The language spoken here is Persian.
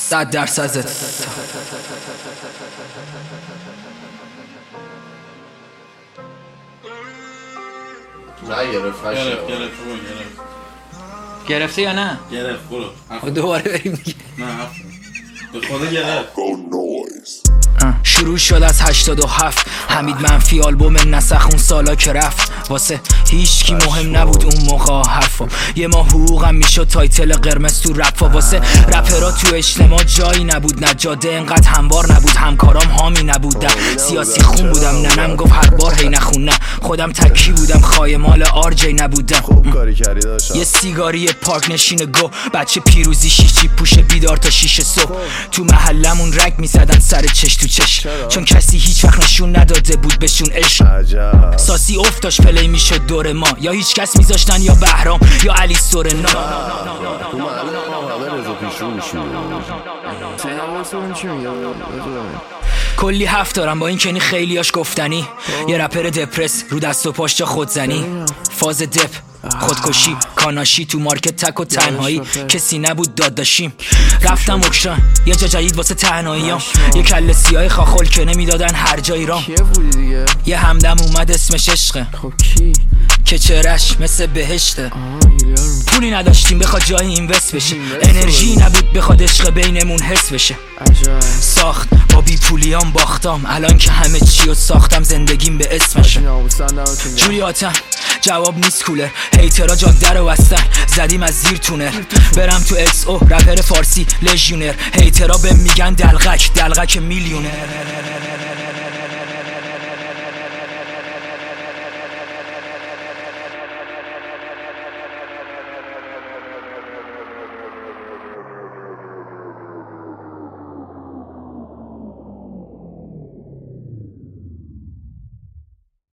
100%. گرفته یا نه؟ گرفت برو دوباره بریم دیگه. نه به خدا گرفت. شروع شد از 87 حمید منفی آلبوم نسخ اون سالا که رفت واسه هیچ کی مهم نبود اون موقع حرفا یه ما حقوقم میشد تایتل قرمز تو رپا واسه رپرا تو اجتماع جایی نبود نجاده انقدر هموار نبود همکارام حامی نبودم سیاسی خون بودم ننم گفت هر بار هی نخون نه خودم تکی بودم خایمال آرجی نبودم یه سیگاری پارک نشین گو بچه پیروزی شیشی پوش بیدار تا 6 صبح تو محلمون رنگ میزدن سر چش تو چش چون کسی هیچ وقت نشون نداده بود بهشون عشق ساسی افتاش پلی میشد دور ما یا هیچ کس میذاشتن یا بهرام یا علی سورنا کلی حرف دارم با این کنی خیلیاش گفتنی یه رپر دپرس رو دست و پاش جا خودزنی فاز دپ خودکشی کاناشی تو مارکت تک و تنهایی کسی نبود داد داشیم رفتم اکشان یه جا جدید واسه تنهاییام یه کله سیاه خاخل که نمیدادن هر جایی رام یه همدم اومد اسمش عشقه که چرش مثل بهشته پولی نداشتیم بخواد جایی اینوست بشه انرژی نبود بخواد عشق بینمون حس بشه ساخت با بی پولیام باختم الان که همه چیو ساختم زندگیم به اسمشه جوریاتم جواب نیست کولر هیترا جاده رو بستن زدیم از زیر تونر برم تو اکس او رپر فارسی لژیونر هیترا به میگن دلغک میلیونر